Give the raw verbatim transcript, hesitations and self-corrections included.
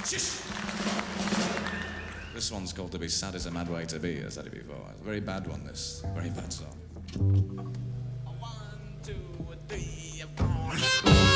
This one's called To Be Sad Is a Mad Way to Be. I said it before. It's a very bad one, this. Very bad song. One, two, three, I've gone.